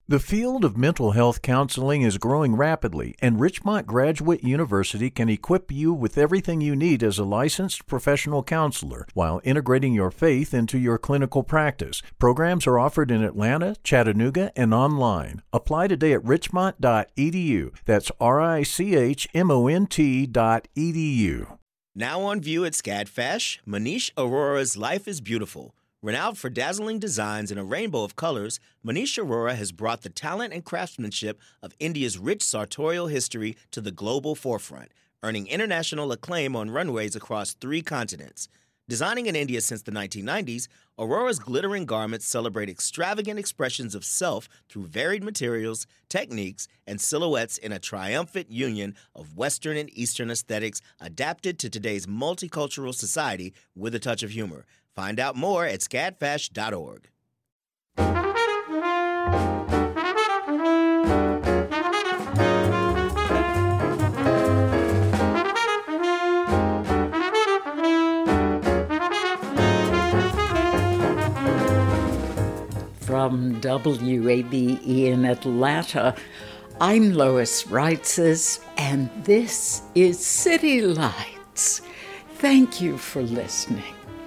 The field of mental health counseling is growing rapidly, and Richmont Graduate University can equip you with everything you need as a licensed professional counselor while integrating your faith into your clinical practice. Programs are offered in Atlanta, Chattanooga, and online. Apply today at richmont.edu. That's richmont.edu. Now on view at SCADFesh, Manish Arora's Life is Beautiful. Renowned for dazzling designs in a rainbow of colors, Manish Arora has brought the talent and craftsmanship of India's rich sartorial history to the global forefront, earning international acclaim on runways across 3 continents. Designing in India since the 1990s, Aurora's glittering garments celebrate extravagant expressions of self through varied materials, techniques, and silhouettes in a triumphant union of Western and Eastern aesthetics adapted to today's multicultural society with a touch of humor. Find out more at scadfash.org. From WABE in Atlanta, I'm Lois Reitzes, and this is City Lights. Thank you for listening.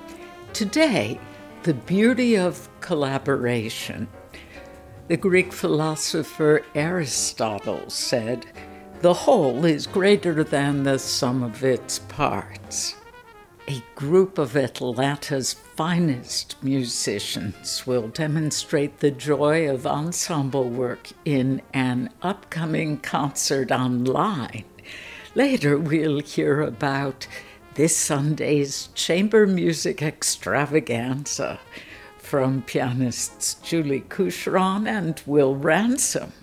Today, the beauty of collaboration. The Greek philosopher Aristotle said, "The whole is greater than the sum of its parts." A group of Atlanta's finest musicians will demonstrate the joy of ensemble work in an upcoming concert online. Later, we'll hear about this Sunday's chamber music extravaganza from pianists Julie Coucheron and Will Ransom.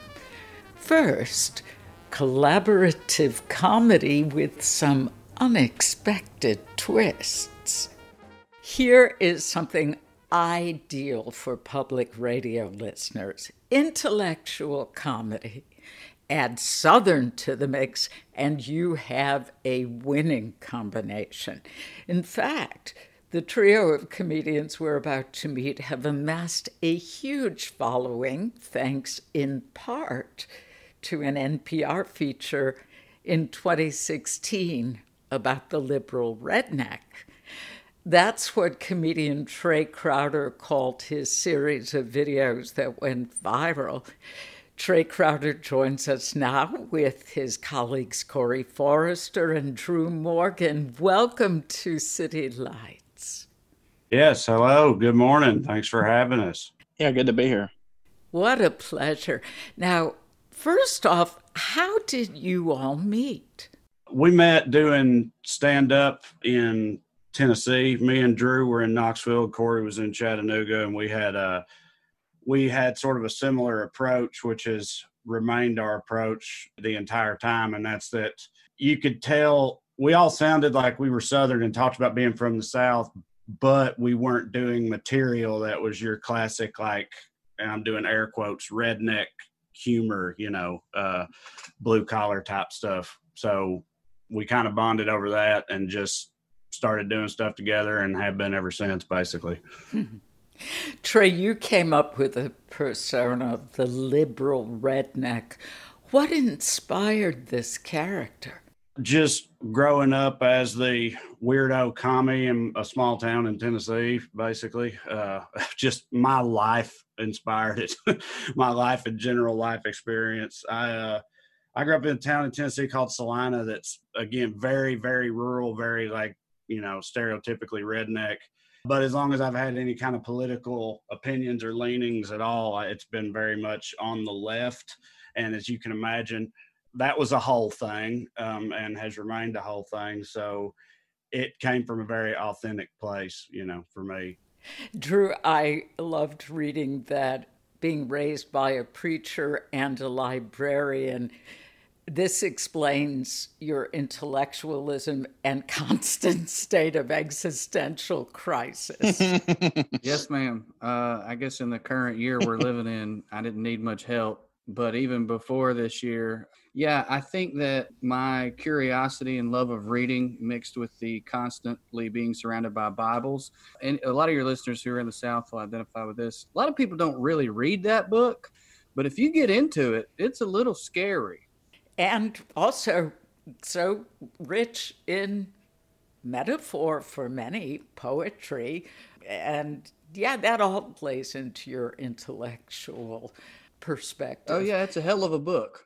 First, collaborative comedy with some unexpected twists. Here is something ideal for public radio listeners: intellectual comedy. Add Southern to the mix, and you have a winning combination. In fact, the trio of comedians we're about to meet have amassed a huge following, thanks in part to an NPR feature in 2016 about the liberal redneck. That's what comedian Trey Crowder called his series of videos that went viral. Trey Crowder joins us now with his colleagues Corey Forrester and Drew Morgan. Welcome to City Lights. Yes, hello. Good morning. Thanks for having us. Yeah, good to be here. What a pleasure. Now, first off, how did you all meet? We met doing stand-up in Tennessee. Me and Drew were in Knoxville. Corey was in Chattanooga, and we had sort of a similar approach, which has remained our approach the entire time. And that's that you could tell we all sounded like we were Southern and talked about being from the South, but we weren't doing material that was your classic, like, and I'm doing air quotes, redneck humor, blue collar type stuff. So we kind of bonded over that and just started doing stuff together and have been ever since, basically. Trey, you came up with a persona of the liberal redneck. What inspired this character? Just growing up as the weirdo commie in a small town in Tennessee, basically. Just my life inspired it. My life and general life experience. I grew up in a town in Tennessee called Salina that's, again, very, very rural, very stereotypically redneck. But as long as I've had any kind of political opinions or leanings at all, it's been very much on the left. And as you can imagine, that was a whole thing and has remained a whole thing. So it came from a very authentic place, for me. Drew, I loved reading that being raised by a preacher and a librarian, this explains your intellectualism and constant state of existential crisis. Yes, ma'am. I guess in the current year we're living in, I didn't need much help. But even before this year, I think that my curiosity and love of reading mixed with the constantly being surrounded by Bibles, and a lot of your listeners who are in the South will identify with this. A lot of people don't really read that book. But if you get into it, it's a little scary. And also so rich in metaphor for many, poetry. And yeah, that all plays into your intellectual perspective. Oh, yeah, it's a hell of a book.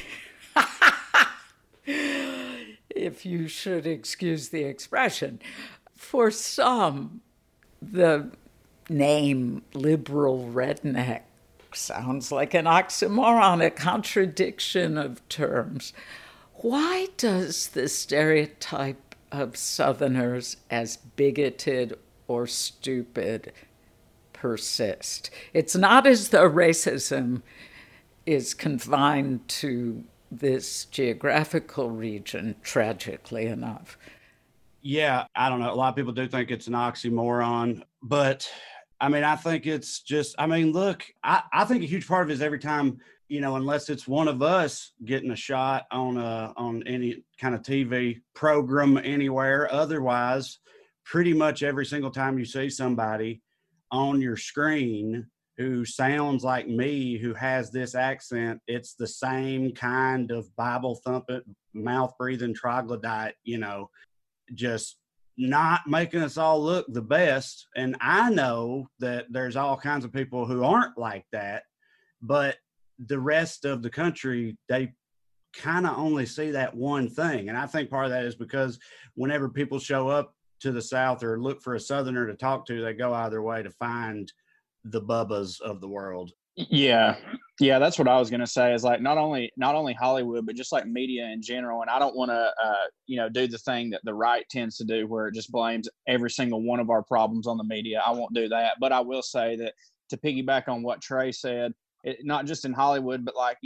If you should excuse the expression. For some, the name liberal redneck sounds like an oxymoron, a contradiction of terms. Why does the stereotype of Southerners as bigoted or stupid persist? It's not as though racism is confined to this geographical region, tragically enough. Yeah, I don't know. A lot of people do think it's an oxymoron, but I mean, I think it's just, I mean, look, I think a huge part of it is every time, you know, unless it's one of us getting a shot on any kind of TV program anywhere, otherwise, pretty much every single time you see somebody on your screen who sounds like me, who has this accent, it's the same kind of Bible thumping, mouth breathing troglodyte, you know, just not making us all look the best. And I know that there's all kinds of people who aren't like that, but the rest of the country, they kind of only see that one thing. And I think part of that is because whenever people show up to the South or look for a Southerner to talk to, they go out of their way to find the Bubbas of the world. Yeah, that's what I was gonna say. Is like not only Hollywood, but just like media in general. And I don't want to, do the thing that the right tends to do, where it just blames every single one of our problems on the media. I won't do that, but I will say that to piggyback on what Trey said, not just in Hollywood, but like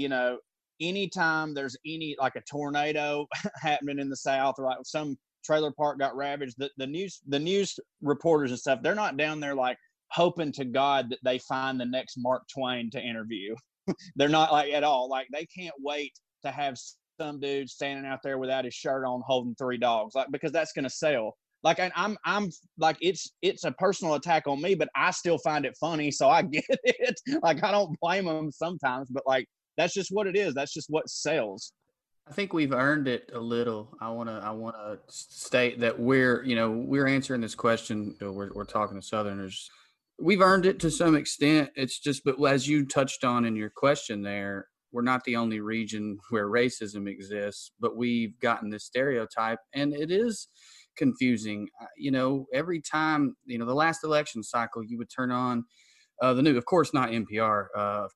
anytime there's like a tornado happening in the South, or like some trailer park got ravaged, the news reporters and stuff, they're not down there like hoping to God that they find the next Mark Twain to interview. They're not like at all. Like they can't wait to have some dude standing out there without his shirt on holding 3 dogs, like, because that's going to sell. Like, and I'm like, it's a personal attack on me, but I still find it funny. So I get it. Like, I don't blame them sometimes, but like, that's just what it is. That's just what sells. I think we've earned it a little. I want to state that we're answering this question. We're talking to Southerners. We've earned it to some extent. It's just, but as you touched on in your question there, we're not the only region where racism exists, but we've gotten this stereotype, and it is confusing. Every time, the last election cycle, you would turn on the news, of course not NPR,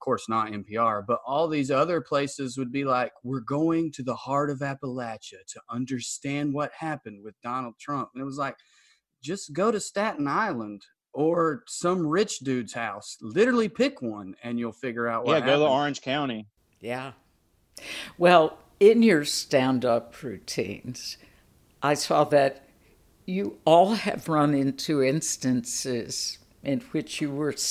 but all these other places would be like, we're going to the heart of Appalachia to understand what happened with Donald Trump. And it was like, just go to Staten Island or some rich dude's house. Literally pick one and you'll figure out what happened. Go to Orange County. Yeah. Well, in your stand-up routines, I saw that you all have run into instances in which you were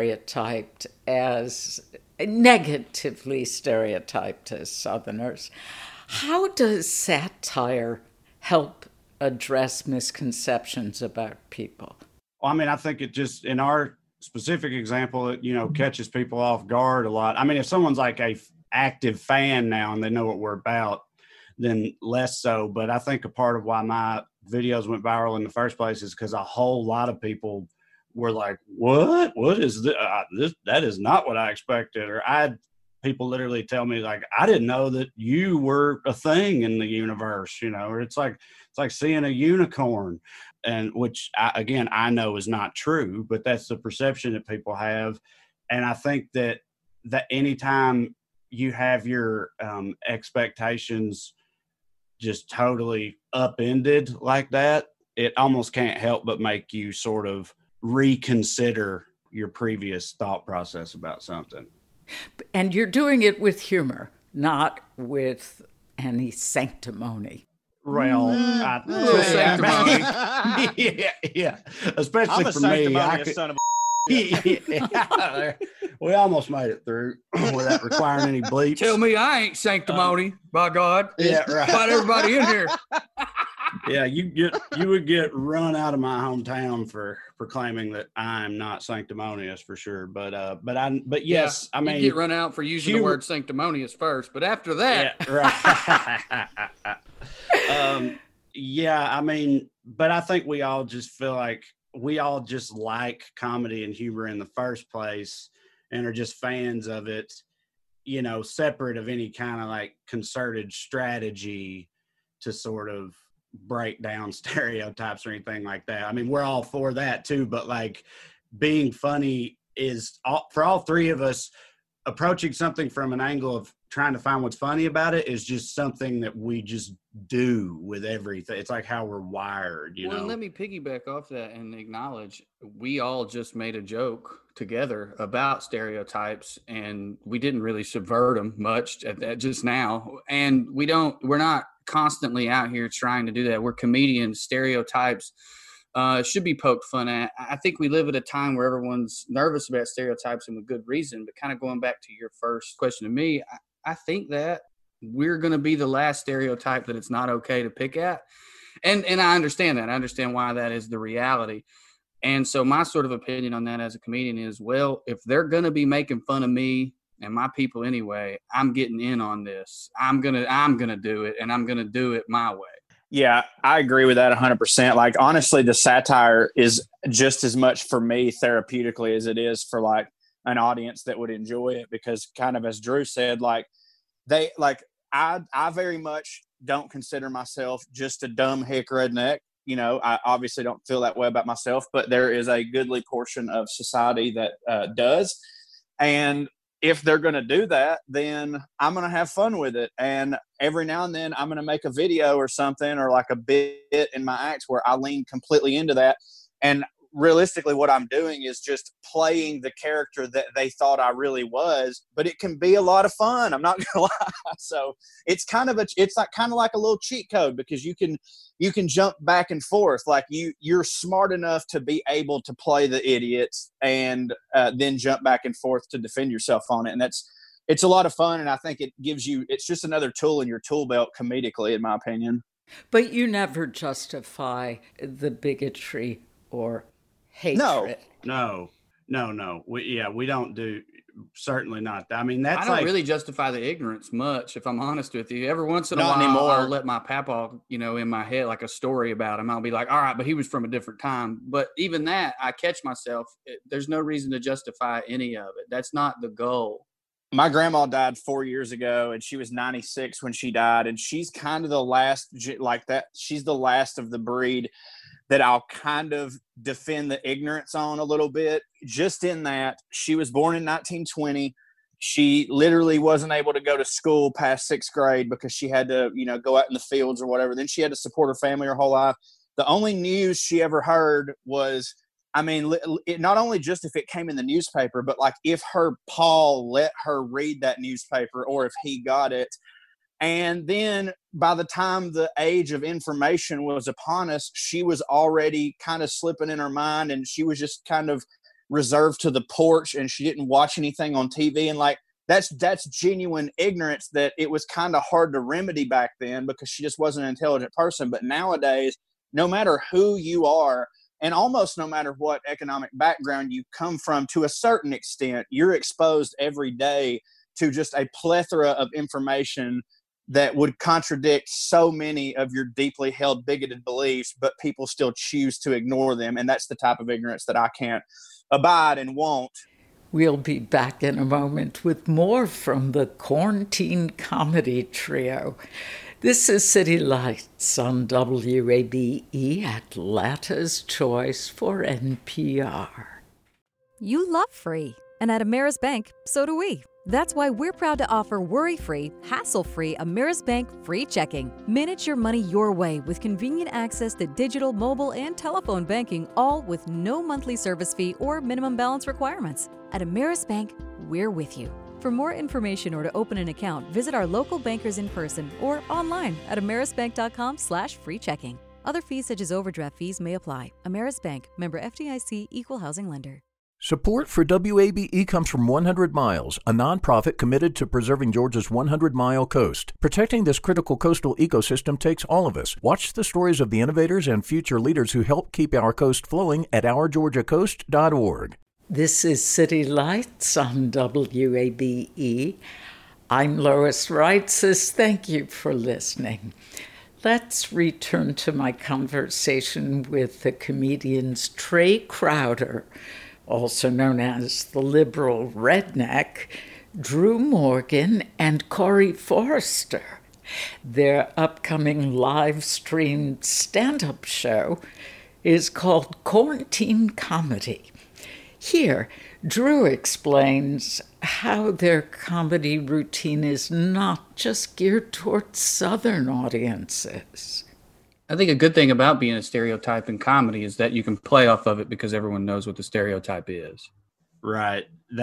negatively stereotyped as Southerners. How does satire help address misconceptions about people? Well, I mean, I think it just, in our specific example, it, catches people off guard a lot. I mean, if someone's like a active fan now and they know what we're about, then less so. But I think a part of why my videos went viral in the first place is because a whole lot of people were like, what is this? That is not what I expected. Or I had people literally tell me, like, I didn't know that you were a thing in the universe, or it's like seeing a unicorn. And which, I know is not true, but that's the perception that people have. And I think that anytime you have your expectations just totally upended like that, it almost can't help but make you sort of reconsider your previous thought process about something. And you're doing it with humor, not with any sanctimony. Well, sanctimony. yeah. Especially for me. We almost made it through without requiring any bleeps. Tell me I ain't sanctimony, by God. Yeah, right. About everybody in here. Yeah, you would get run out of my hometown for proclaiming that I'm not sanctimonious for sure. But yes, yeah, I mean, you get run out for using the word sanctimonious first, but after that, yeah, right. Yeah, I mean, but I think we all just feel like we all just like comedy and humor in the first place and are just fans of it, separate of any kind of like concerted strategy to sort of break down stereotypes or anything like that. I mean, we're all for that too, but like being funny is for all three of us. Approaching something from an angle of trying to find what's funny about it is just something that we just do with everything. It's like how we're wired, Well, let me piggyback off that and acknowledge we all just made a joke together about stereotypes, and we didn't really subvert them much at that just now. And we're not constantly out here trying to do that. We're comedians. Stereotypes should be poked fun at. I think we live at a time where everyone's nervous about stereotypes and with good reason. But kind of going back to your first question to me, I think that we're going to be the last stereotype that it's not okay to pick at. And I understand that. I understand why that is the reality. And so my sort of opinion on that as a comedian is, well, if they're going to be making fun of me and my people anyway, I'm getting in on this. I'm going to do it, and I'm going to do it my way. Yeah, I agree with that 100%. Like, honestly, the satire is just as much for me therapeutically as it is for like an audience that would enjoy it, because kind of as Drew said, like I very much don't consider myself just a dumb hick redneck. I obviously don't feel that way about myself, but there is a goodly portion of society that does. And if they're going to do that, then I'm going to have fun with it. And every now and then I'm going to make a video or something, or like a bit in my act where I lean completely into that. And realistically, what I'm doing is just playing the character that they thought I really was, but it can be a lot of fun. I'm not going to lie. So it's kind of like a little cheat code, because you can jump back and forth. Like you're smart enough to be able to play the idiots and then jump back and forth to defend yourself on it. And it's a lot of fun. And I think it's just another tool in your tool belt comedically, in my opinion. But you never justify the bigotry or hatred. No. We don't do, certainly not. I mean, I don't really justify the ignorance much, if I'm honest with you. Every once in a while, anymore. I'll let my papa, in my head, like a story about him. I'll be like, all right, but he was from a different time. But even that, I catch myself. There's no reason to justify any of it. That's not the goal. My grandma died 4 years ago, and she was 96 when she died. And she's kind of the last like that. She's the last of the breed that I'll kind of defend the ignorance on a little bit, just in that she was born in 1920. She literally wasn't able to go to school past 6th grade because she had to, go out in the fields or whatever. Then she had to support her family her whole life. The only news she ever heard was, not only just if it came in the newspaper, but like if her Paul let her read that newspaper, or if he got it. And then by the time the age of information was upon us, she was already kind of slipping in her mind, and she was just kind of reserved to the porch, and she didn't watch anything on TV. And like, that's genuine ignorance that it was kind of hard to remedy back then, because she just wasn't an intelligent person. But nowadays, no matter who you are, and almost no matter what economic background you come from, to a certain extent, you're exposed every day to just a plethora of information that would contradict so many of your deeply held bigoted beliefs, but people still choose to ignore them. And that's the type of ignorance that I can't abide and won't. We'll be back in a moment with more from the Quarantine Comedy Trio. This is City Lights on WABE, Atlanta's choice for NPR. You love free, and at Ameris Bank, so do we. That's why we're proud to offer worry-free, hassle-free Ameris Bank free checking. Manage your money your way with convenient access to digital, mobile, and telephone banking, all with no monthly service fee or minimum balance requirements. At Ameris Bank, we're with you. For more information or to open an account, visit our local bankers in person or online at amerisbank.com/free checking. Other fees such as overdraft fees may apply. Ameris Bank, member FDIC, equal housing lender. Support for WABE comes from 100 Miles, a nonprofit committed to preserving Georgia's 100-mile coast. Protecting this critical coastal ecosystem takes all of us. Watch the stories of the innovators and future leaders who help keep our coast flowing at ourgeorgiacoast.org. This is City Lights on WABE. I'm Lois Reitzes. Thank you for listening. Let's return to my conversation with the comedians Trey Crowder, also known as the liberal redneck, Drew Morgan, and Corey Forrester. Their upcoming live-streamed stand-up show is called Quarantine Comedy. Here, Drew explains how their comedy routine is not just geared towards Southern audiences. I think a good thing about being a stereotype in comedy is that you can play off of it because everyone knows what the stereotype is. Right.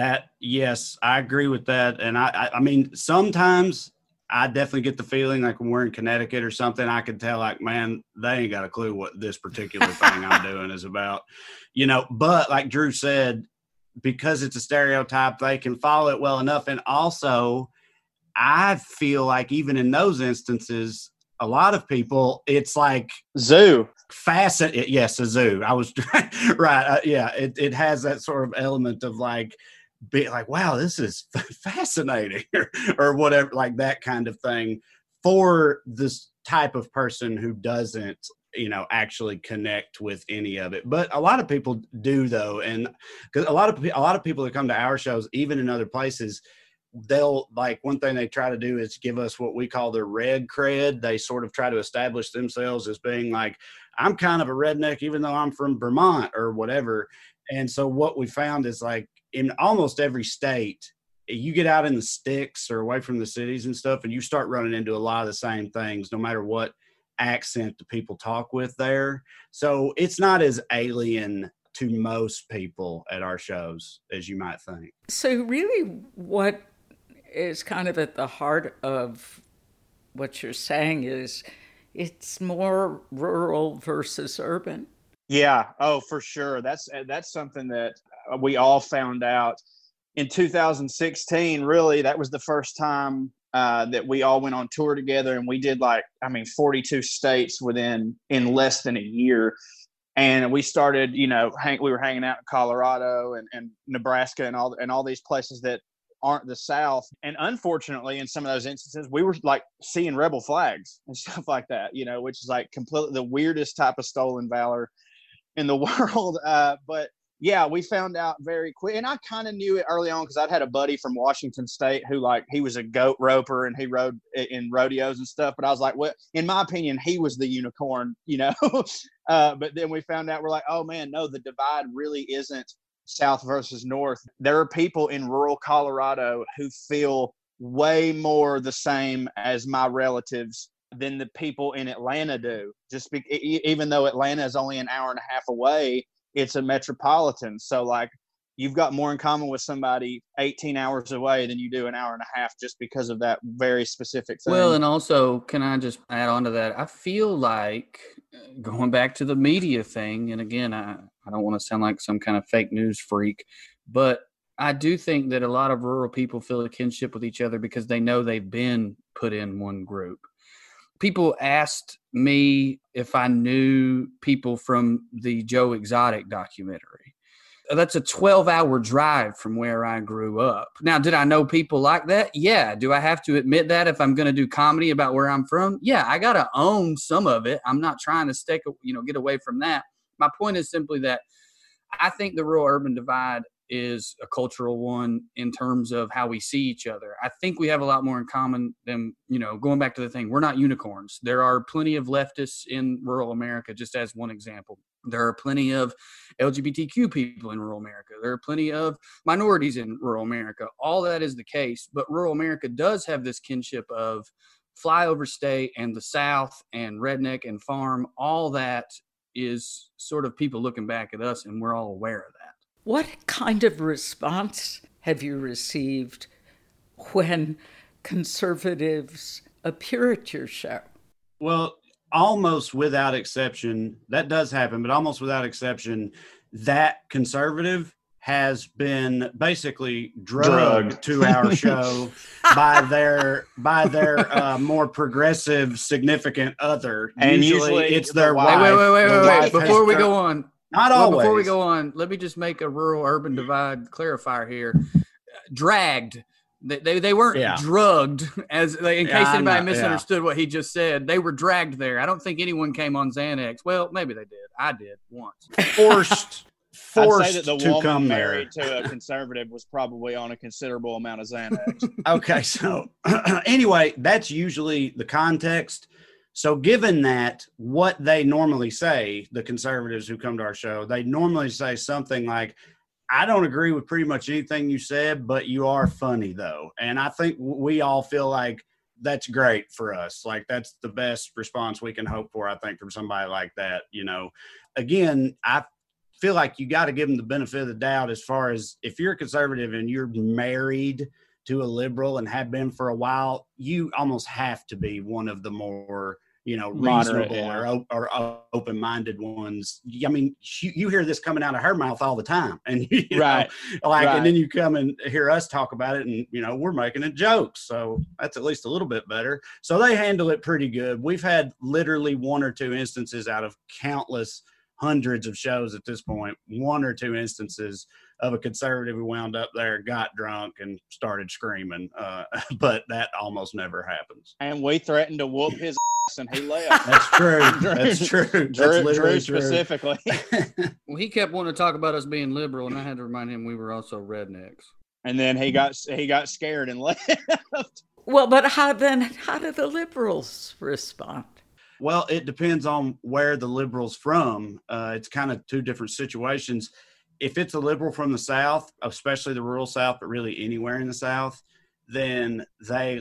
Yes, I agree with that. And I mean, sometimes I definitely get the feeling like when we're in Connecticut or something, I can tell like, man, they ain't got a clue what this particular thing I'm doing is about, but like Drew said, because it's a stereotype, they can follow it well enough. And also I feel like even in those instances, a lot of people, it's like zoo. Yes, a zoo. I was right. It has that sort of element of like, be like, wow, this is fascinating or whatever, like that kind of thing for this type of person who doesn't, actually connect with any of it. But a lot of people do though. And because a lot of people that come to our shows, even in other places, they'll like one thing they try to do is give us what we call their red cred. They sort of try to establish themselves as being like, I'm kind of a redneck, even though I'm from Vermont or whatever. And so what we found is like in almost every state, you get out in the sticks or away from the cities and stuff, and you start running into a lot of the same things, no matter what accent the people talk with there. So it's not as alien to most people at our shows as you might think. So really what is kind of at the heart of what you're saying is it's more rural versus urban. Yeah. Oh, for sure. That's something that we all found out in 2016. Really, that was the first time that we all went on tour together, and we did 42 states in less than a year. And we started, we were hanging out in Colorado and Nebraska and all these places that aren't the South. And unfortunately, in some of those instances, we were like seeing rebel flags and stuff like that, which is like completely the weirdest type of stolen valor in the world. But yeah, we found out very quick. And I kind of knew it early on because I'd had a buddy from Washington State who he was a goat roper and he rode in rodeos and stuff. But I was like, well, in my opinion, he was the unicorn, But then we found out, we're like, oh man, no, the divide really isn't South versus North. There are people in rural Colorado who feel way more the same as my relatives than the people in Atlanta do. Even though Atlanta is only an hour and a half away, it's a metropolitan. So you've got more in common with somebody 18 hours away than you do an hour and a half just because of that very specific thing. Well, and also, can I just add on to that? I feel like going back to the media thing, and again, I don't want to sound like some kind of fake news freak, but I do think that a lot of rural people feel a kinship with each other because they know they've been put in one group. People asked me if I knew people from the Joe Exotic documentary. That's a 12-hour drive from where I grew up. Now, did I know people like that? Yeah. Do I have to admit that if I'm going to do comedy about where I'm from? Yeah, I got to own some of it. I'm not trying to get away from that. My point is simply that I think the rural-urban divide is a cultural one in terms of how we see each other. I think we have a lot more in common than, going back to the thing, we're not unicorns. There are plenty of leftists in rural America, just as one example. There are plenty of LGBTQ people in rural America. There are plenty of minorities in rural America. All that is the case, but rural America does have this kinship of flyover state and the South and redneck and farm. All that is sort of people looking back at us, and we're all aware of that. What kind of response have you received when conservatives appear at your show? Well, almost without exception, that does happen, but almost without exception, that conservative has been basically drugged to our show by their more progressive significant other. And usually it's their wife. Wait. Before we go on, not always. Before we go on, let me just make a rural-urban divide clarifier here. Dragged. They weren't drugged, in case anybody misunderstood what he just said. They were dragged there. I don't think anyone came on Xanax. Well, maybe they did. I did once. Forced I'd say that the to woman come married to a conservative was probably on a considerable amount of Xanax. Okay, so anyway, that's usually the context. So given that, what they normally say, the conservatives who come to our show, they normally say something like, I don't agree with pretty much anything you said, but you are funny though. And I think we all feel like that's great for us. Like that's the best response we can hope for, I think, from somebody like that. Again, I feel like you got to give them the benefit of the doubt as far as if you're a conservative and you're married to a liberal and have been for a while, you almost have to be one of the more, reasonable or open-minded ones. I mean, you hear this coming out of her mouth all the time, and and then you come and hear us talk about it, and we're making it jokes. So that's at least a little bit better. So they handle it pretty good. We've had literally one or two instances out of countless hundreds of shows at this point, one or two instances of a conservative who wound up there, got drunk, and started screaming. But that almost never happens. And we threatened to whoop his ass, and he left. That's true. That's true. Drew specifically. Well, he kept wanting to talk about us being liberal, and I had to remind him we were also rednecks. And then he got scared and left. Well, but how did the liberals respond? Well, it depends on where the liberal's from. It's kind of two different situations. If it's a liberal from the South, especially the rural South, but really anywhere in the South, then they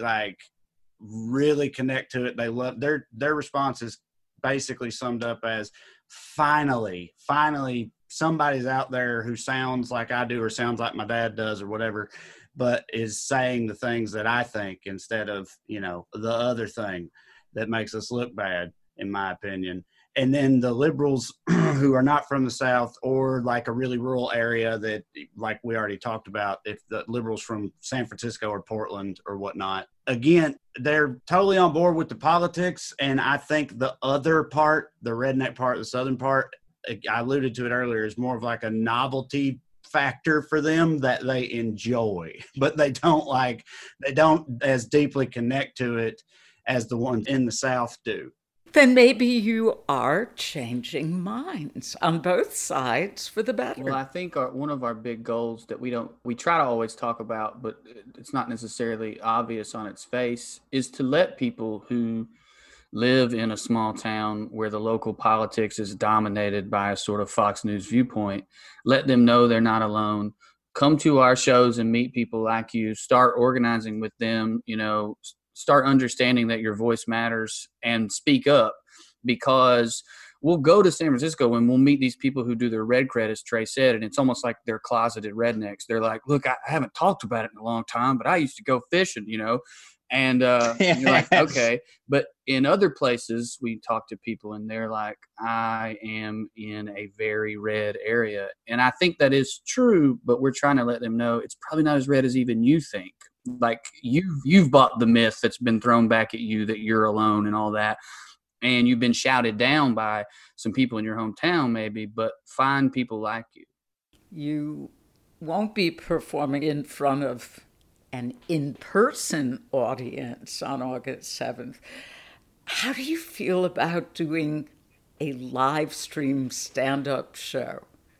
really connect to it. They love their response is basically summed up as finally somebody's out there who sounds like I do or sounds like my dad does or whatever, but is saying the things that I think instead of, the other thing that makes us look bad, in my opinion. And then the liberals who are not from the South or like a really rural area that, like we already talked about, if the liberals from San Francisco or Portland or whatnot, again, they're totally on board with the politics. And I think the other part, the redneck part, the Southern part, I alluded to it earlier, is more of like a novelty factor for them that they enjoy, but they don't as deeply connect to it as the ones in the South do. Then maybe you are changing minds on both sides for the better. Well, I think one of our big goals that we try to always talk about, but it's not necessarily obvious on its face, is to let people who live in a small town where the local politics is dominated by a sort of Fox News viewpoint, let them know they're not alone. Come to our shows and meet people like you, start organizing with them, start understanding that your voice matters and speak up, because we'll go to San Francisco and we'll meet these people who do their red cred, as Trey said, and it's almost like they're closeted rednecks. They're like, look, I haven't talked about it in a long time, but I used to go fishing, and you're like, okay. But in other places, we talk to people and they're like, I am in a very red area. And I think that is true, but we're trying to let them know it's probably not as red as even you think. Like you've bought the myth that's been thrown back at you that you're alone and all that. And you've been shouted down by some people in your hometown maybe, but find people like you. You won't be performing in front of an in-person audience on August 7th. How do you feel about doing a live stream stand-up show?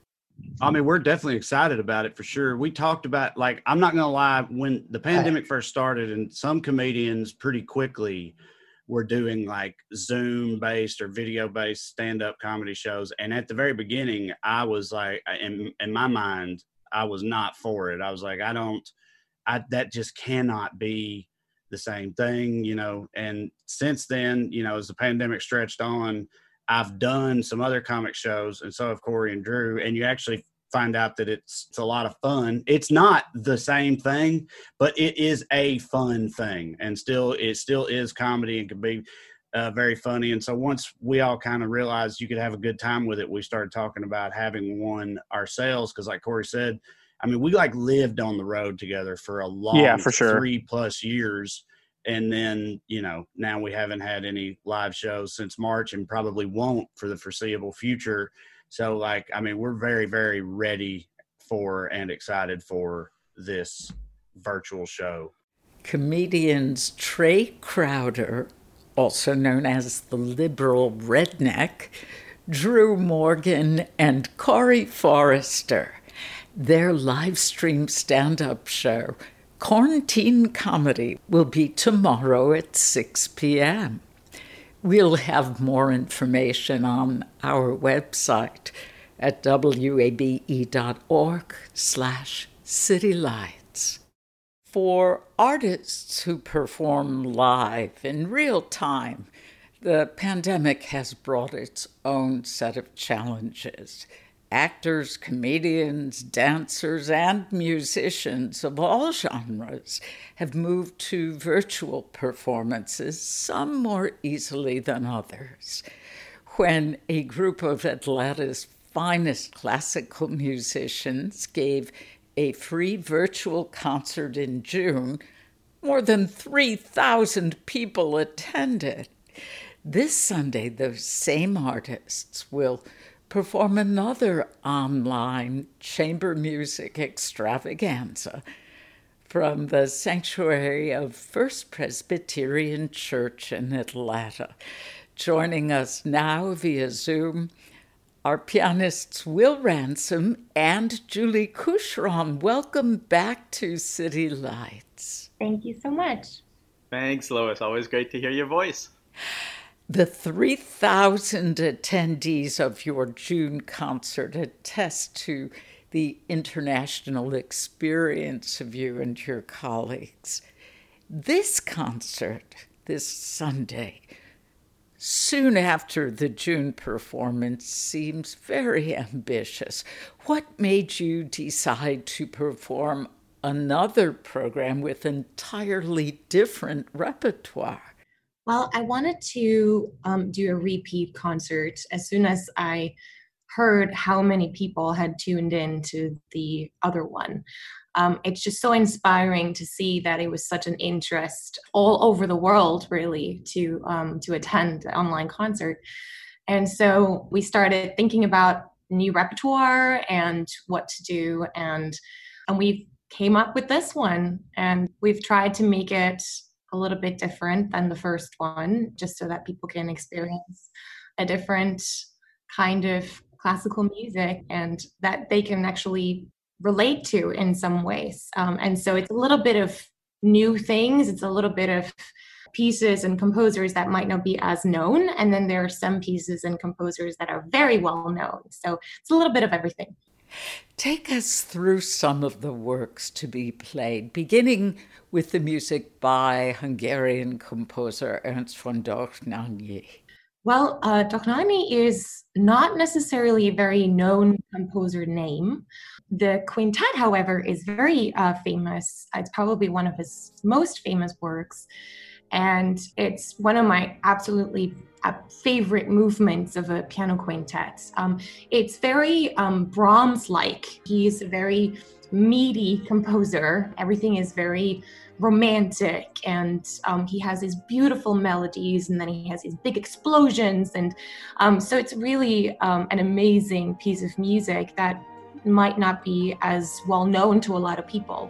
I mean, we're definitely excited about it for sure. We talked about, I'm not going to lie, when the pandemic first started, and some comedians pretty quickly were doing Zoom-based or video-based stand-up comedy shows. And at the very beginning, I was like, in my mind, I was not for it. I was like, that just cannot be the same thing, And since then, as the pandemic stretched on, I've done some other comic shows, and so have Corey and Drew, and you actually find out that it's a lot of fun. It's not the same thing, but it is a fun thing, and it still is comedy and can be very funny. And so once we all kind of realized you could have a good time with it, we started talking about having one ourselves. Cause like Corey said, I mean, we like lived on the road together for a long for sure. 3+ years. And then, you know, now we haven't had any live shows since March and probably won't for the foreseeable future. So like, I mean, we're very, very ready for and excited for this virtual show. Comedians Trey Crowder, also known as the Liberal Redneck, Drew Morgan, and Corey Forrester. Their live stream stand-up show, Quarantine Comedy, will be tomorrow at 6 p.m. We'll have more information on our website at wabe.org/citylights. For artists who perform live in real time, the pandemic has brought its own set of challenges. Actors, comedians, dancers, and musicians of all genres have moved to virtual performances, some more easily than others. When a group of Atlanta's finest classical musicians gave a free virtual concert in June, more than 3,000 people attended. This Sunday, those same artists will perform another online chamber music extravaganza from the sanctuary of First Presbyterian Church in Atlanta. Joining us now via Zoom are pianists Will Ransom and Julie Kushron. Welcome back to City Lights. Thank you so much. Thanks, Lois. Always great to hear your voice. The 3,000 attendees of your June concert attest to the international experience of you and your colleagues. This concert, this Sunday, soon after the June performance, seems very ambitious. What made you decide to perform another program with entirely different repertoire? Well, I wanted to do a repeat concert as soon as I heard how many people had tuned in to the other one. It's just so inspiring to see that it was such an interest all over the world, really, to attend the online concert. And so we started thinking about new repertoire and what to do, and we came up with this one, and we've tried to make it a little bit different than the first one, just so that people can experience a different kind of classical music and that they can actually relate to in some ways. And so it's a little bit of new things. It's a little bit of pieces and composers that might not be as known. And then there are some pieces and composers that are very well known. So it's a little bit of everything. Take us through some of the works to be played, beginning with the music by Hungarian composer Ernst von Dohnányi. Well, Dohnányi is not necessarily a very known composer name. The quintet, however, is very famous. It's probably one of his most famous works. And it's one of my absolutely favorite movements of a piano quintet. It's very Brahms-like. He's a very meaty composer. Everything is very romantic, and he has these beautiful melodies, and then he has these big explosions. And so it's really an amazing piece of music that might not be as well known to a lot of people.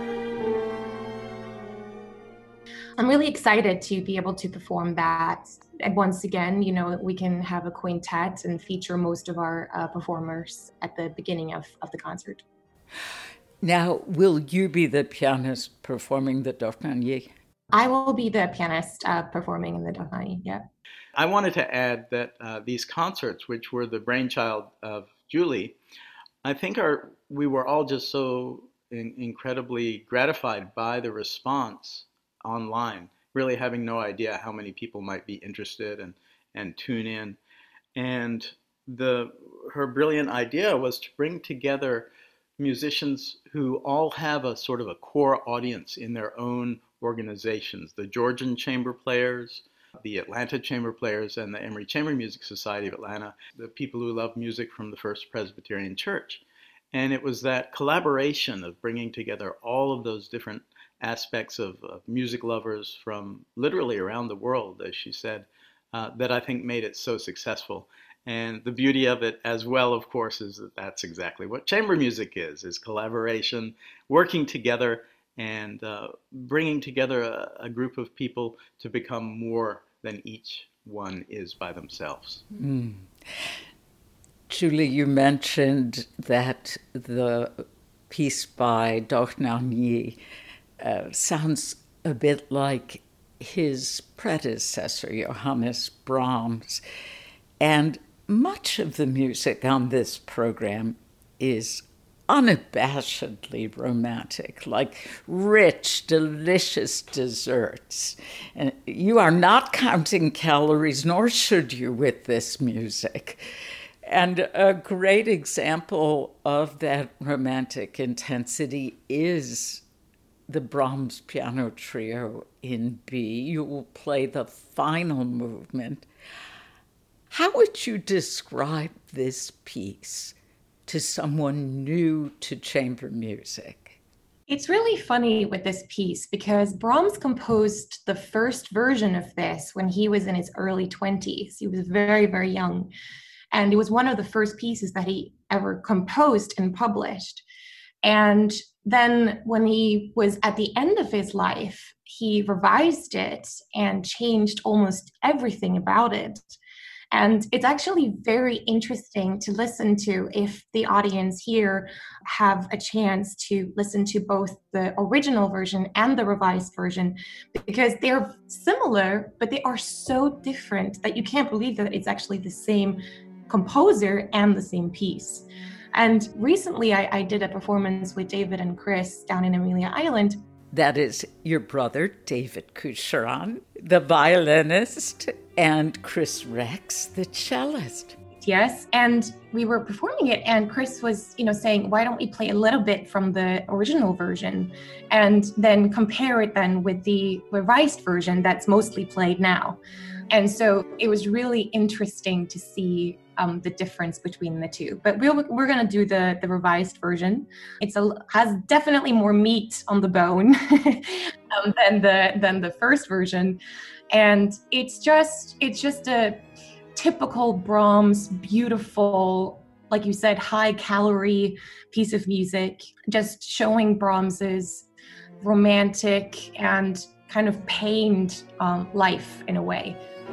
I'm really excited to be able to perform that And once again, we can have a quintet and feature most of our performers at the beginning of the concert. Now, will you be the pianist performing the Dochnanier? I will be the pianist performing in the Dochnanier, yeah. I wanted to add that these concerts, which were the brainchild of Julie, I think we were all just so incredibly gratified by the response online, really having no idea how many people might be interested and tune in. And her brilliant idea was to bring together musicians who all have a sort of a core audience in their own organizations, the Georgian Chamber Players, the Atlanta Chamber Players, and the Emory Chamber Music Society of Atlanta, the people who love music from the First Presbyterian Church. And it was that collaboration of bringing together all of those different aspects of music lovers from literally around the world, as she said, that I think made it so successful. And the beauty of it as well, of course, is that that's exactly what chamber music is collaboration, working together and bringing together a group of people to become more than each one is by themselves. Mm. Julie, you mentioned that the piece by Dochnanier sounds a bit like his predecessor, Johannes Brahms. And much of the music on this program is unabashedly romantic, like rich, delicious desserts. And you are not counting calories, nor should you, with this music. And a great example of that romantic intensity is the Brahms Piano Trio in B. You will play the final movement. How would you describe this piece to someone new to chamber music? It's really funny with this piece because Brahms composed the first version of this when he was in his early 20s. He was very, very young. And it was one of the first pieces that he ever composed and published. And then when he was at the end of his life, he revised it and changed almost everything about it. And it's actually very interesting to listen to if the audience here have a chance to listen to both the original version and the revised version, because they're similar, but they are so different that you can't believe that it's actually the same composer and the same piece. And recently I did a performance with David and Chris down in Amelia Island. That is your brother, David Coucheron, the violinist, and Chris Rex, the cellist. Yes, and we were performing it, and Chris was, saying, why don't we play a little bit from the original version and then compare it then with the revised version that's mostly played now. And so it was really interesting to see the difference between the two. But we're going to do the revised version. Has definitely more meat on the bone than the first version, and it's just a typical Brahms, beautiful, like you said, high calorie piece of music, just showing Brahms's romantic and kind of pained life in a way.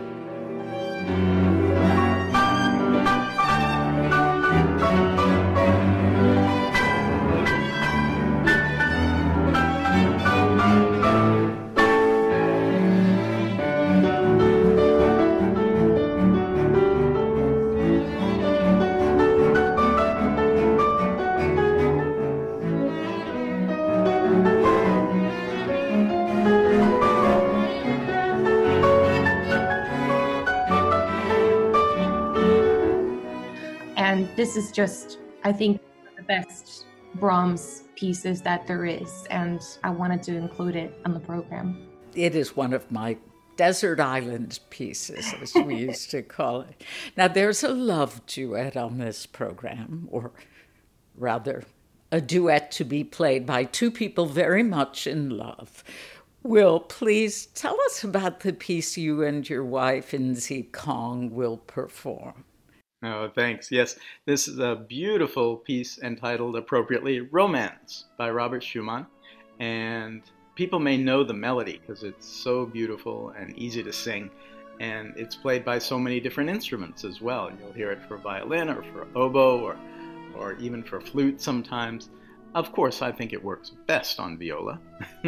This is just, I think, the best Brahms pieces that there is, and I wanted to include it on the program. It is one of my desert island pieces, as we used to call it. Now, there's a love duet on this program, or rather, a duet to be played by two people very much in love. Will, please tell us about the piece you and your wife, Inzi Kong, will perform. Oh, thanks. Yes, this is a beautiful piece entitled, appropriately, Romance by Robert Schumann. And people may know the melody because it's so beautiful and easy to sing. and it's played by so many different instruments as well. You'll hear it for violin or for oboe or even for flute sometimes. Of course, I think it works best on viola.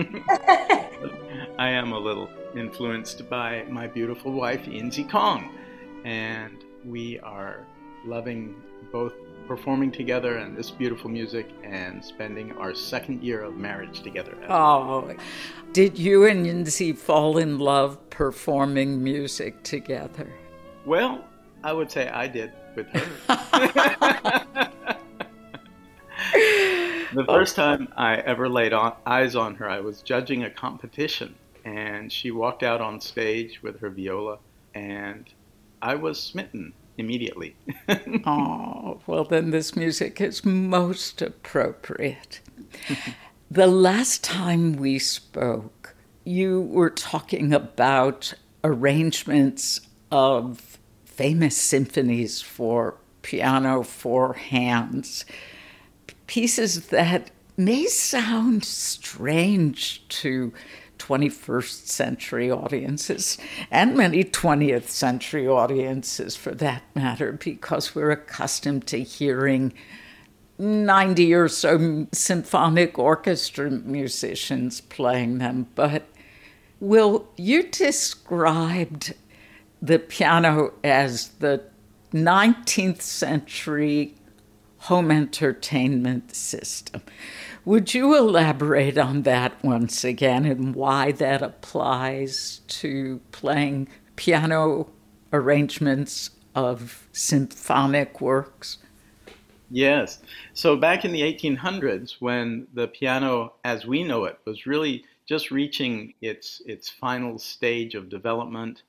I am a little influenced by my beautiful wife, Yinzi Kong, and we are loving both performing together and this beautiful music and spending our second year of marriage together. Oh, did you and Yinzi fall in love performing music together? Well, I would say I did with her. The first time I ever laid eyes on her, I was judging a competition, and she walked out on stage with her viola, and I was smitten immediately. Oh, well, then this music is most appropriate. The last time we spoke, you were talking about arrangements of famous symphonies for piano, four hands, pieces that may sound strange to 21st century audiences and many 20th century audiences for that matter, because we're accustomed to hearing 90 or so symphonic orchestra musicians playing them. But Will, you described the piano as the 19th century home entertainment system. Would you elaborate on that once again and why that applies to playing piano arrangements of symphonic works? Yes. So back in the 1800s, when the piano as we know it was really just reaching its final stage of development,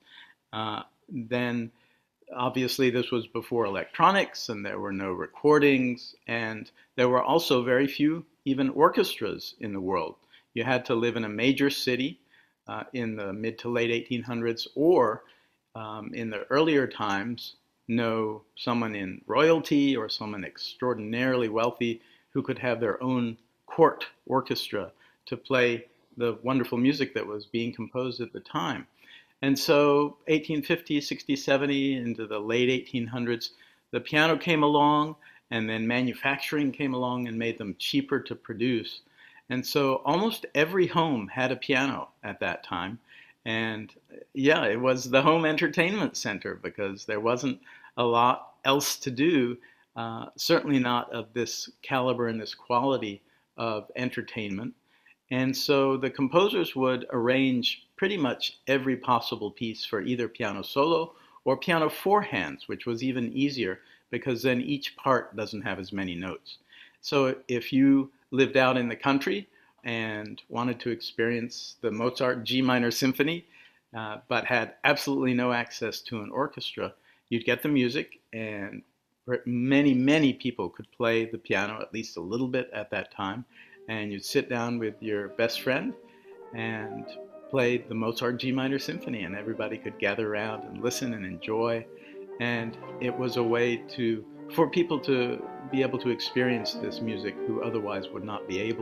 then obviously this was before electronics, and there were no recordings, and there were also very few even orchestras in the world. You had to live in a major city in the mid to late 1800s, or in the earlier times, know someone in royalty or someone extraordinarily wealthy who could have their own court orchestra to play the wonderful music that was being composed at the time. And so 1850, 60, 70, into the late 1800s, the piano came along, and then manufacturing came along and made them cheaper to produce. And so almost every home had a piano at that time. And yeah, it was the home entertainment center because there wasn't a lot else to do, certainly not of this caliber and this quality of entertainment. And so the composers would arrange pretty much every possible piece for either piano solo or piano four hands, which was even easier because then each part doesn't have as many notes. So if you lived out in the country and wanted to experience the Mozart G minor symphony, but had absolutely no access to an orchestra, you'd get the music, and many, many people could play the piano at least a little bit at that time. And you'd sit down with your best friend and play the Mozart G minor symphony, and everybody could gather around and listen and enjoy. And it was a way for people to be able to experience this music who otherwise would not be able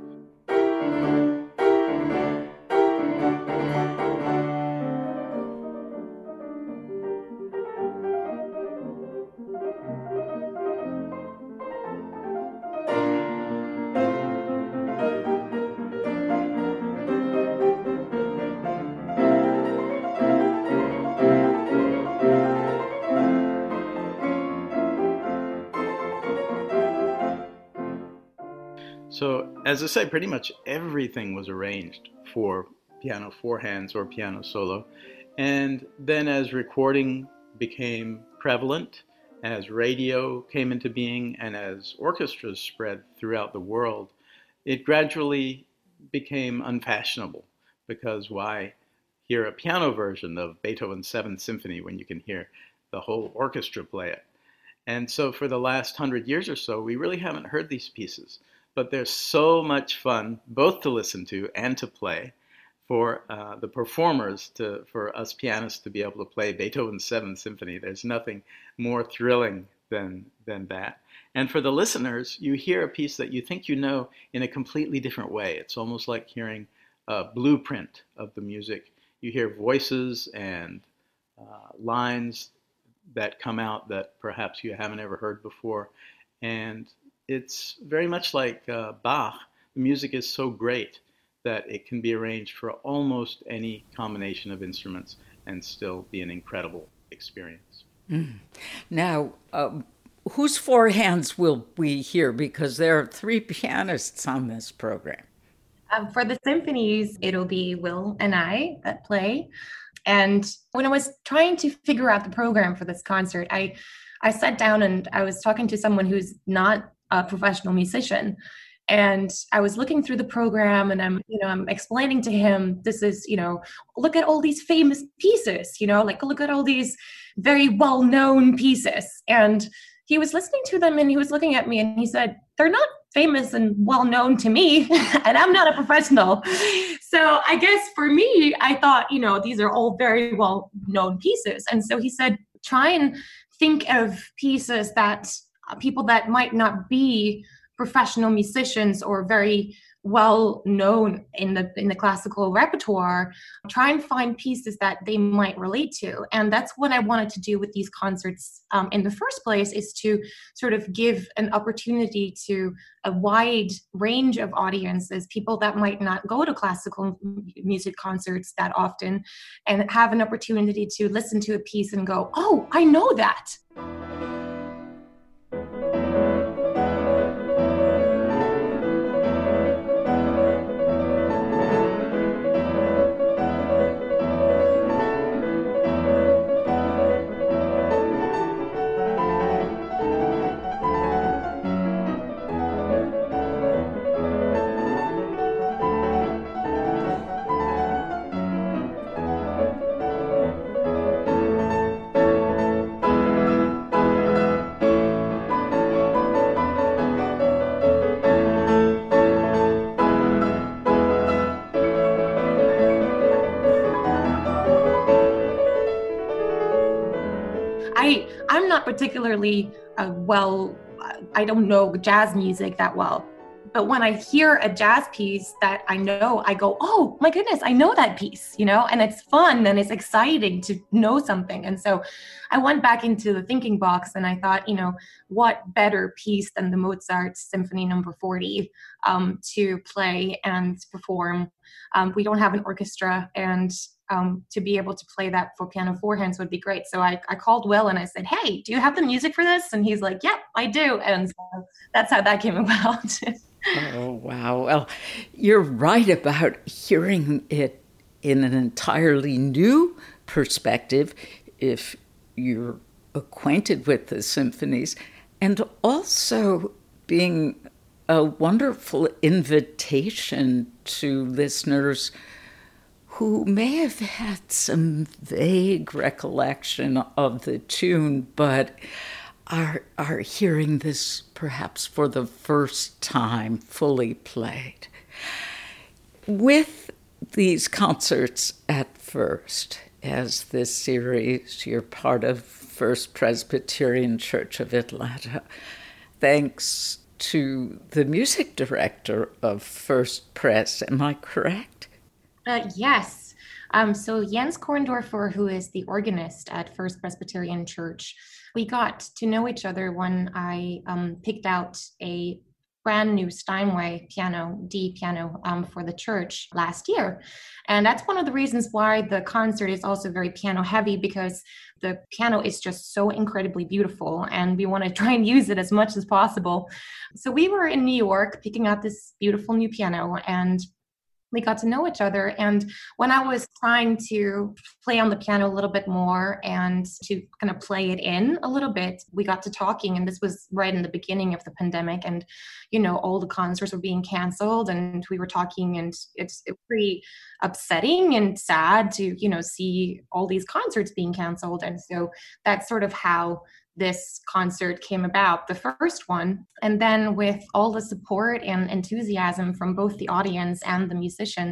to. So, as I say, pretty much everything was arranged for piano four hands or piano solo. And then as recording became prevalent, as radio came into being, and as orchestras spread throughout the world, it gradually became unfashionable, because why hear a piano version of Beethoven's Seventh Symphony when you can hear the whole orchestra play it? And so for the last 100 years or so, we really haven't heard these pieces. But they're so much fun, both to listen to and to play, for the performers, for us pianists to be able to play Beethoven's Seventh Symphony. There's nothing more thrilling than that. And for the listeners, you hear a piece that you think you know in a completely different way. It's almost like hearing a blueprint of the music. You hear voices and lines that come out that perhaps you haven't ever heard before. And it's very much like Bach. The music is so great that it can be arranged for almost any combination of instruments and still be an incredible experience. Now, whose four hands will we hear? Because there are three pianists on this program. For the symphonies, it'll be Will and I that play. And when I was trying to figure out the program for this concert, I sat down and I was talking to someone who's not a professional musician. And I was looking through the program and I'm explaining to him, this is, look at all these famous pieces, like look at all these very well-known pieces. And he was listening to them and he was looking at me and he said, they're not famous and well-known to me and I'm not a professional. So I guess for me, I thought, these are all very well-known pieces. And so he said, try and think of pieces that people that might not be professional musicians or very well known in the classical repertoire, try and find pieces that they might relate to. And that's what I wanted to do with these concerts in the first place, is to sort of give an opportunity to a wide range of audiences, people that might not go to classical music concerts that often, and have an opportunity to listen to a piece and go, oh, I know that. I'm not particularly I don't know jazz music that well, but when I hear a jazz piece that I know, I go, oh my goodness, I know that piece, and it's fun and it's exciting to know something. And so I went back into the thinking box and I thought, what better piece than the Mozart Symphony No. 40 to play and perform. We don't have an orchestra, and to be able to play that for piano four hands would be great. So I called Will and I said, hey, do you have the music for this? And he's like, yep, I do. And so that's how that came about. Oh, wow. Well, you're right about hearing it in an entirely new perspective if you're acquainted with the symphonies, and also being a wonderful invitation to listeners who may have had some vague recollection of the tune, but are hearing this perhaps for the first time fully played. With these concerts at First, as this series, you're part of First Presbyterian Church of Atlanta, thanks to the music director of First Pres, am I correct? Yes. So Jens Korndorfer, who is the organist at First Presbyterian Church, we got to know each other when I picked out a brand new Steinway piano, D piano, for the church last year. And that's one of the reasons why the concert is also very piano heavy, because the piano is just so incredibly beautiful and we want to try and use it as much as possible. So we were in New York picking out this beautiful new piano, and we got to know each other. And when I was trying to play on the piano a little bit more and to kind of play it in a little bit, we got to talking. And this was right in the beginning of the pandemic. And, all the concerts were being canceled and we were talking, and it's pretty upsetting and sad to, see all these concerts being canceled. And so that's sort of how this concert came about, the first one. And then with all the support and enthusiasm from both the audience and the musicians,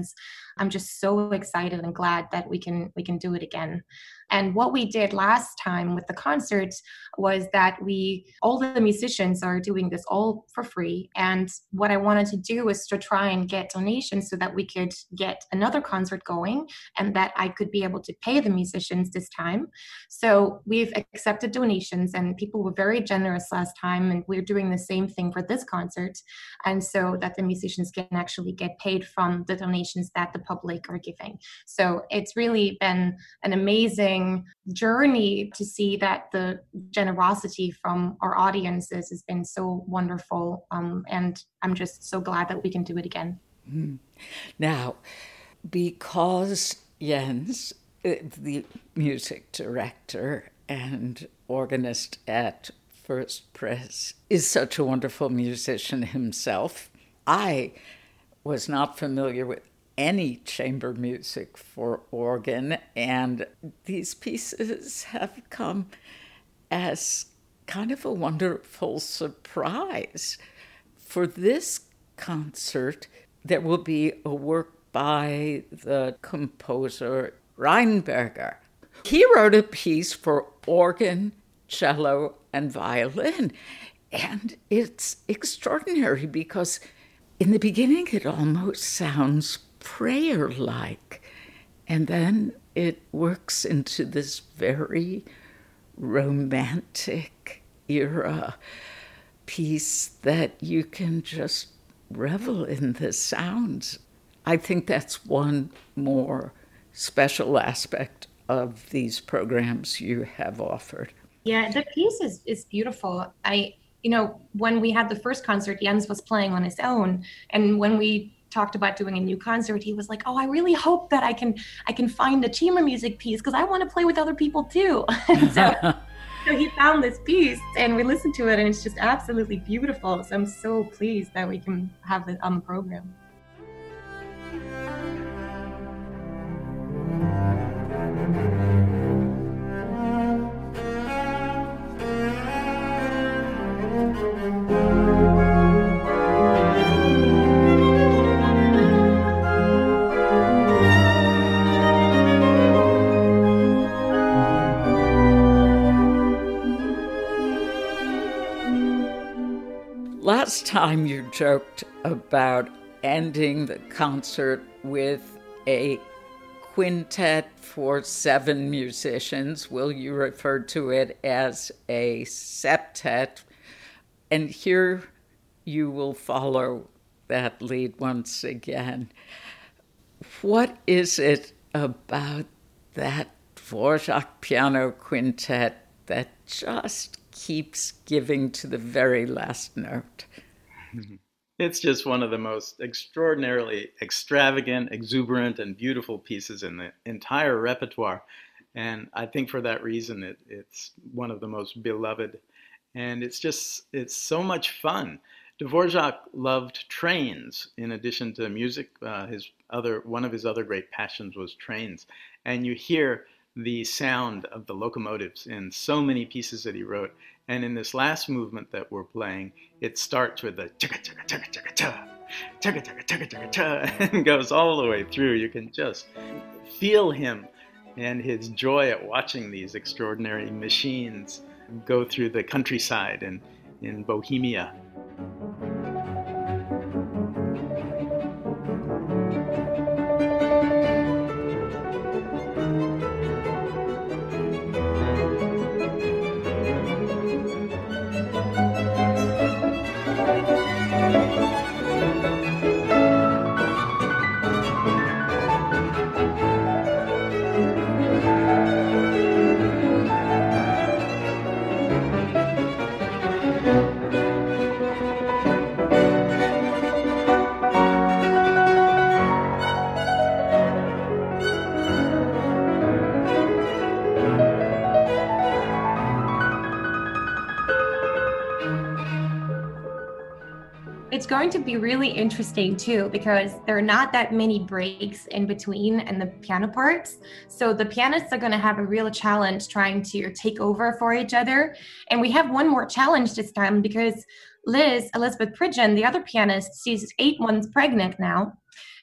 I'm just so excited and glad that we can do it again. And what we did last time with the concerts was that all the musicians are doing this all for free. And what I wanted to do was to try and get donations so that we could get another concert going and that I could be able to pay the musicians this time. So we've accepted donations and people were very generous last time. And we're doing the same thing for this concert. And so that the musicians can actually get paid from the donations that the public are giving. So it's really been an amazing journey to see that the generosity from our audiences has been so wonderful. And I'm just so glad that we can do it again. Now, because Jens, the music director and organist at First Press, is such a wonderful musician himself, I was not familiar with any chamber music for organ, and these pieces have come as kind of a wonderful surprise. For this concert, there will be a work by the composer Reinberger. He wrote a piece for organ, cello, and violin, and it's extraordinary because in the beginning it almost sounds prayer-like, and then it works into this very romantic era piece that you can just revel in the sounds. I think that's one more special aspect of these programs you have offered. Yeah, the piece is beautiful. When we had the first concert, Jens was playing on his own, and when we talked about doing a new concert, he was like, "Oh, I really hope that I can find a chamber music piece because I want to play with other people too." so he found this piece, and we listened to it, and it's just absolutely beautiful. So I'm so pleased that we can have it on the program. Last time you joked about ending the concert with a quintet for 7 musicians. Will you refer to it as a septet? And here you will follow that lead once again. What is it about that Dvorak piano quintet that just keeps giving to the very last note? It's just one of the most extraordinarily extravagant, exuberant, and beautiful pieces in the entire repertoire. And I think for that reason, it's one of the most beloved. And it's so much fun. Dvorak loved trains in addition to music. One of his other great passions was trains. And you hear the sound of the locomotives in so many pieces that he wrote. And in this last movement that we're playing, it starts with the chugga-chugga-chugga-chugga-cha, chugga-chugga-chugga-chugga-cha, and goes all the way through. You can just feel him and his joy at watching these extraordinary machines go through the countryside in Bohemia. It's going to be really interesting too, because there are not that many breaks in between and the piano parts. So the pianists are going to have a real challenge trying to take over for each other. And we have one more challenge this time because Elizabeth Pridgeon, the other pianist, she's 8 months pregnant now.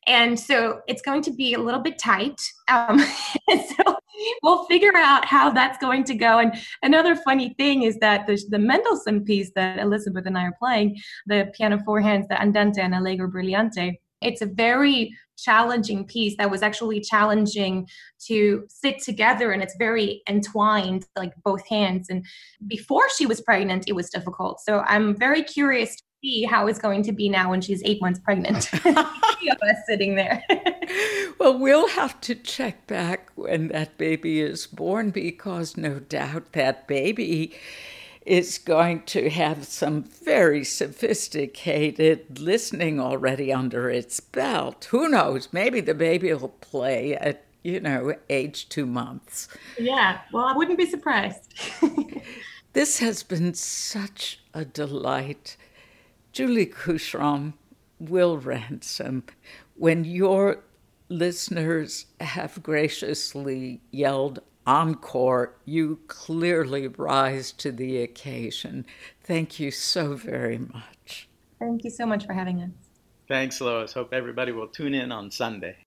And so it's going to be a little bit tight. And so we'll figure out how that's going to go. And another funny thing is that the Mendelssohn piece that Elizabeth and I are playing, the piano four hands, the Andante and Allegro Brillante, it's a very challenging piece that was actually challenging to sit together, and it's very entwined, like both hands. And before she was pregnant, it was difficult. So I'm very curious to see how it's going to be now when she's 8 months pregnant. Three of us sitting there. Well, we'll have to check back when that baby is born, because no doubt that baby is going to have some very sophisticated listening already under its belt. Who knows? Maybe the baby will play at, age 2 months. Yeah, well, I wouldn't be surprised. This has been such a delight. Julie Coucheron, Will Ransom, when your listeners have graciously yelled encore, you clearly rise to the occasion. Thank you so very much. Thank you so much for having us. Thanks, Lois. Hope everybody will tune in on Sunday.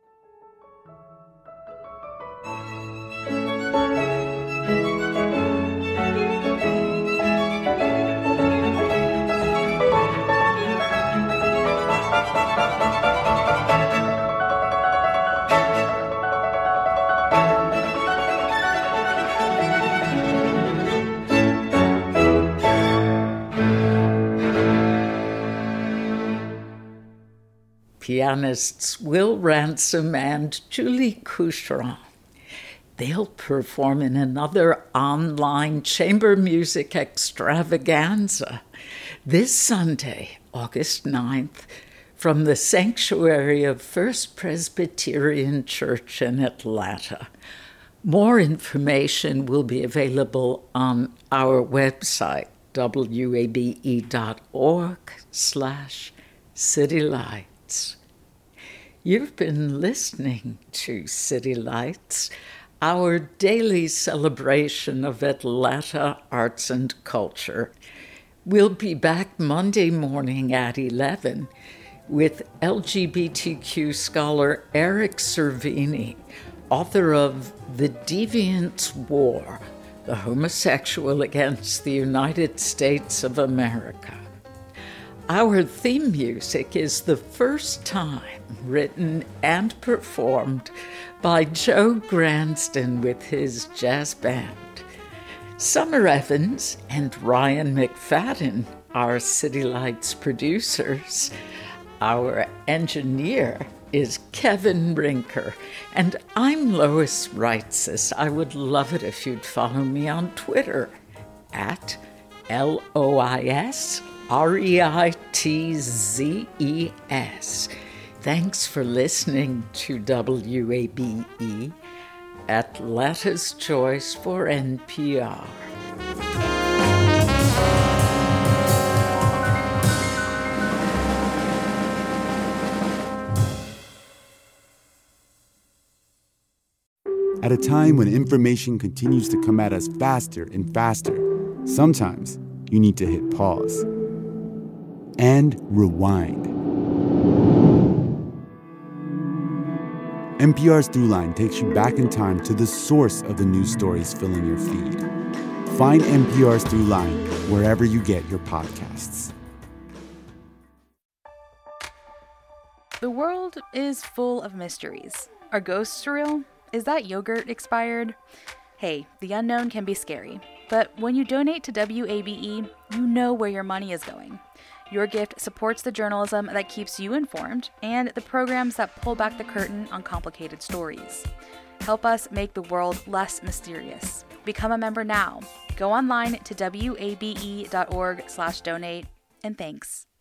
Pianists Will Ransom and Julie Coucheron. They'll perform in another online chamber music extravaganza this Sunday, August 9th, from the sanctuary of First Presbyterian Church in Atlanta. More information will be available on our website, wabe.org/citylights. You've been listening to City Lights, our daily celebration of Atlanta arts and culture. We'll be back Monday morning at 11 with LGBTQ scholar Eric Cervini, author of The Deviant War, The Homosexual Against the United States of America. Our theme music is The First Time, written and performed by Joe Granston with his jazz band. Summer Evans and Ryan McFadden are City Lights producers. Our engineer is Kevin Rinker, and I'm Lois Reitzes. I would love it if you'd follow me on Twitter at LOISREITZES. Thanks for listening to WABE, Atlanta's Choice for NPR. At a time when information continues to come at us faster and faster, sometimes you need to hit pause and rewind. NPR's Throughline takes you back in time to the source of the news stories filling your feed. Find NPR's Throughline wherever you get your podcasts. The world is full of mysteries. Are ghosts real? Is that yogurt expired? Hey, the unknown can be scary. But when you donate to WABE, you know where your money is going. Your gift supports the journalism that keeps you informed and the programs that pull back the curtain on complicated stories. Help us make the world less mysterious. Become a member now. Go online to wabe.org/donate, and thanks.